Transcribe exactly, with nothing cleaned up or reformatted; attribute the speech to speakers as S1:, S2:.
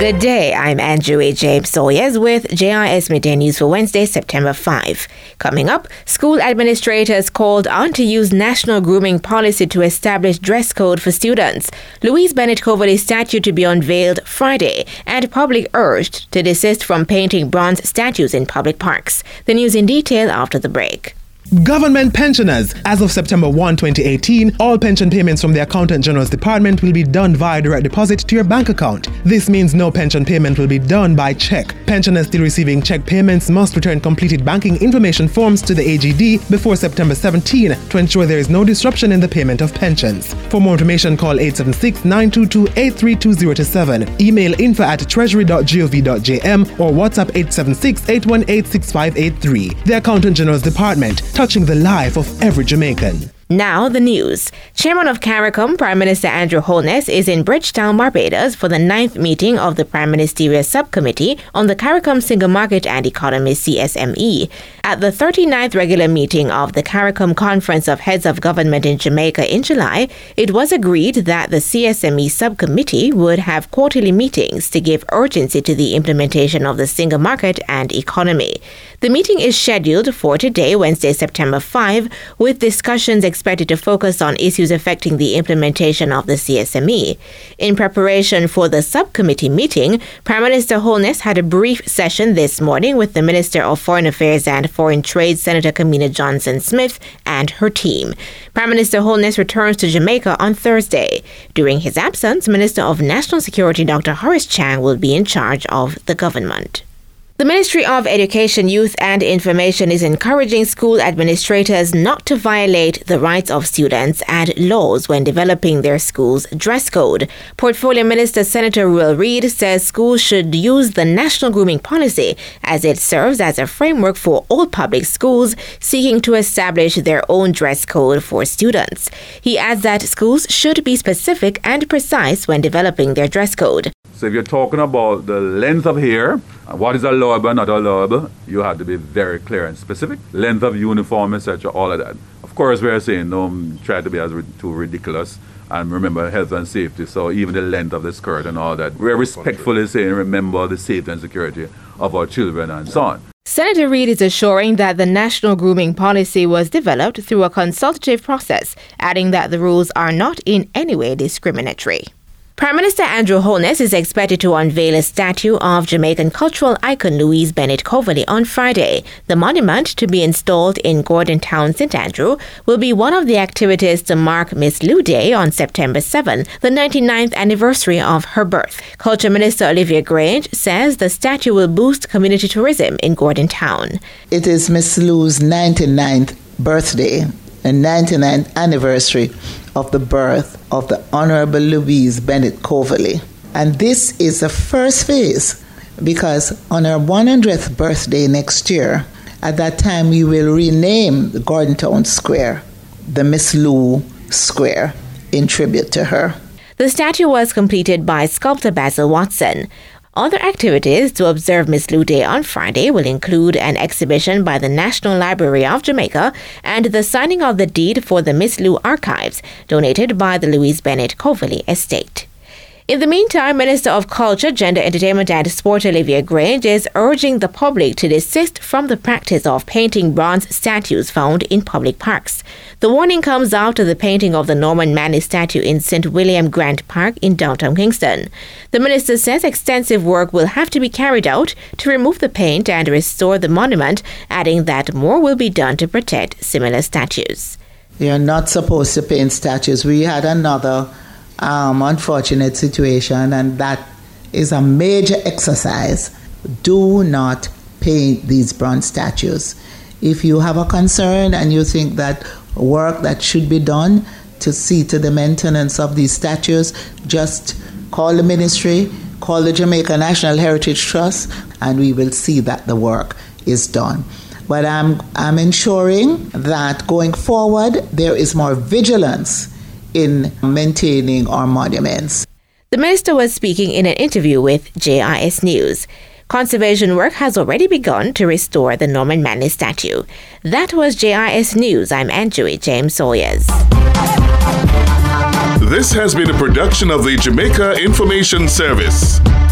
S1: Good day, I'm Andrew A. James Sawyers with J I S Midday News for Wednesday, September fifth. Coming up, school administrators called on to use national grooming policy to establish dress code for students. Louise Bennett Coverley statue to be unveiled Friday, and public urged to desist from painting bronze statues in public parks. The news in detail after the break.
S2: Government pensioners. As of September first, twenty eighteen, all pension payments from the Accountant General's Department will be done via direct deposit to your bank account. This means no pension payment will be done by check. Pensioners still receiving check payments must return completed banking information forms to the A G D before September seventeenth to ensure there is no disruption in the payment of pensions. For more information, call eight seven six, nine two two, eight three two zero seven, email info at treasury dot gov dot j m or WhatsApp eight seven six, eight one eight, six five eight three. The Accountant General's Department, touching the life of every Jamaican.
S1: Now the news. Chairman of CARICOM, Prime Minister Andrew Holness, is in Bridgetown, Barbados for the ninth meeting of the Prime Ministerial Subcommittee on the CARICOM Single Market and Economy C S M E. At the thirty-ninth regular meeting of the CARICOM Conference of Heads of Government in Jamaica in July, it was agreed that the C S M E subcommittee would have quarterly meetings to give urgency to the implementation of the single market and economy. The meeting is scheduled for today, Wednesday, September fifth, with discussions expected to focus on issues affecting the implementation of the C S M E. In preparation for the subcommittee meeting, Prime Minister Holness had a brief session this morning with the Minister of Foreign Affairs and Foreign Trade, Senator Kamina Johnson-Smith, and her team. Prime Minister Holness returns to Jamaica on Thursday. During his absence, Minister of National Security Doctor Horace Chang will be in charge of the government. The Ministry of Education, Youth and Information is encouraging school administrators not to violate the rights of students and laws when developing their school's dress code. Portfolio Minister Senator Ruel Reid says schools should use the national grooming policy as it serves as a framework for all public schools seeking to establish their own dress code for students. He adds that schools should be specific and precise when developing their dress code.
S3: So if you're talking about the length of hair, what is allowable and not allowable, you have to be very clear and specific. Length of uniform, et cetera, all of that. Of course, we're saying don't try to be as too ridiculous. And remember health and safety, so even the length of the skirt and all that. We're respectfully saying remember the safety and security of our children and so on.
S1: Senator Reid is assuring that the national grooming policy was developed through a consultative process, adding that the rules are not in any way discriminatory. Prime Minister Andrew Holness is expected to unveil a statue of Jamaican cultural icon Louise Bennett Coverley on Friday. The monument, to be installed in Gordon Town, Saint Andrew, will be one of the activities to mark Miss Lou Day on September seventh, the ninety-ninth anniversary of her birth. Culture Minister Olivia Grange says the statue will boost community tourism in Gordon Town.
S4: It is Miss Lou's ninety-ninth birthday and ninety-ninth anniversary of the birth of the Honorable Louise Bennett Coverley. And this is the first phase because on her one hundredth birthday next year, at that time we will rename the Gordon Town Square the Miss Lou Square in tribute to her.
S1: The statue was completed by sculptor Basil Watson. Other activities to observe Miss Lou Day on Friday will include an exhibition by the National Library of Jamaica and the signing of the deed for the Miss Lou Archives, donated by the Louise Bennett Coverley Estate. In the meantime, Minister of Culture, Gender, Entertainment and Sport Olivia Grange is urging the public to desist from the practice of painting bronze statues found in public parks. The warning comes after the painting of the Norman Manley statue in Saint William Grant Park in downtown Kingston. The minister says extensive work will have to be carried out to remove the paint and restore the monument, adding that more will be done to protect similar statues.
S4: You're not supposed to paint statues. We had another Um, unfortunate situation, and that is a major exercise. Do not paint these bronze statues. If you have a concern and you think that work that should be done to see to the maintenance of these statues, just call the ministry, call the Jamaica National Heritage Trust, and we will see that the work is done. But I'm, I'm ensuring that going forward there is more vigilance in maintaining our monuments.
S1: The minister was speaking in an interview with J I S News. Conservation work has already begun to restore the Norman Manley statue. That was J I S News. I'm Andrew James Sawyers.
S5: This has been a production of the Jamaica Information Service.